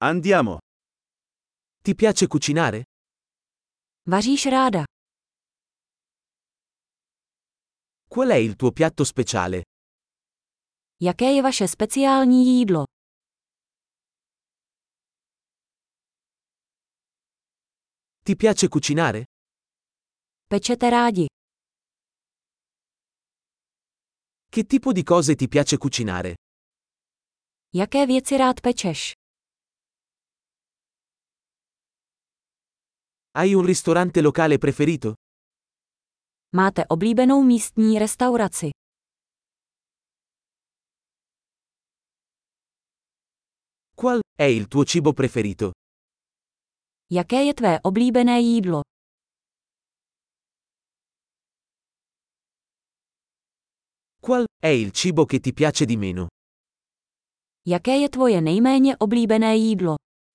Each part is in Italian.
Andiamo. Ti piace cucinare? Vaříš ráda? Qual è il tuo piatto speciale? Jaké je vaše speciální jídlo? Ti piace cucinare? Pečete rádi? Che tipo di cose ti piace cucinare? Jaké věci rád pečeš? Hai un ristorante locale preferito? Máte oblíbenou místní restauraci? Qual è il tuo cibo preferito? Jaké je tvé oblíbené jídlo? Qual è il cibo che ti piace di meno? Jaké je tvoje nejméně oblíbené jídlo?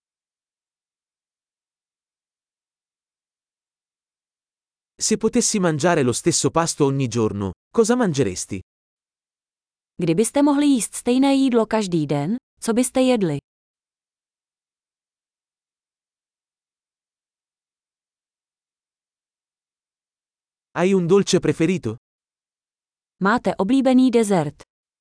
Se potessi mangiare lo stesso pasto ogni giorno, cosa mangeresti? Kdybyste mohli jíst stejné jídlo každý den, co byste jedli? Hai un dolce preferito? Máte oblíbený dezert?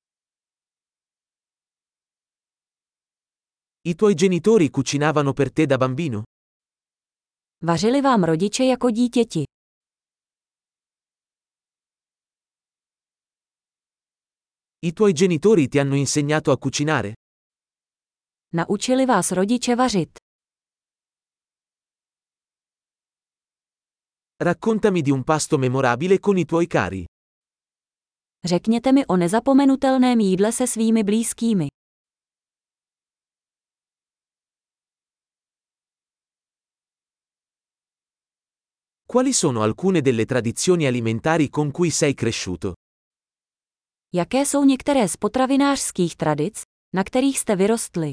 I tuoi genitori cucinavano per te da bambino? Vařili vám rodiče jako dítěti? I tuoi genitori ti hanno insegnato a cucinare? Naučili vás rodiče vařit? Raccontami di un pasto memorabile con i tuoi cari. Řekněte mi o nezapomenutelném jídle se svými blízkými. Quali sono alcune delle tradizioni alimentari con cui sei cresciuto? Jaké jsou některé z potravinářských tradic, na kterých jste vyrostli?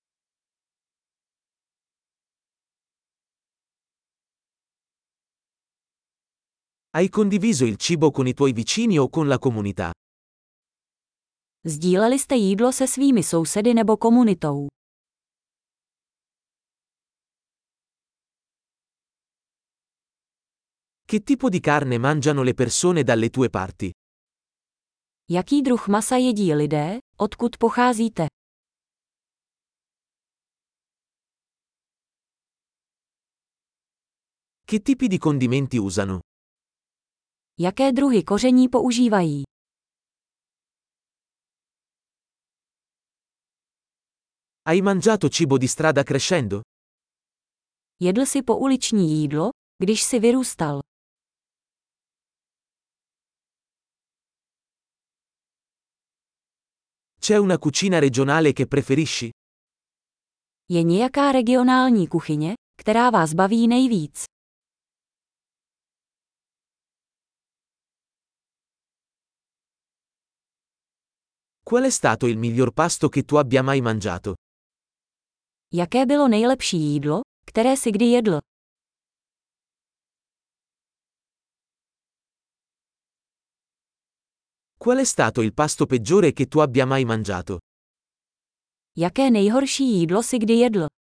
Hai condiviso il cibo con i tuoi vicini o con la comunità? Sdíleli jste jídlo se svými sousedy nebo komunitou? Che tipo di carne mangiano le persone dalle tue parti? Jaký druh masa jedí lidé, odkud pocházíte? Che tipi di condimenti usano? Jaké druhy koření používají? Hai mangiato cibo di strada crescendo? Jedl si pouliční jídlo, když si vyrůstal? C'è una cucina regionale che preferisci? Je nějaká regionální kuchyně, která vás baví nejvíc? Qual è stato il miglior pasto che tu abbia mai mangiato? Jaké bylo nejlepší jídlo, které si kdy jedl? Qual è stato il pasto peggiore che tu abbia mai mangiato? Jaké nejhorší jídlo si kdy jedl?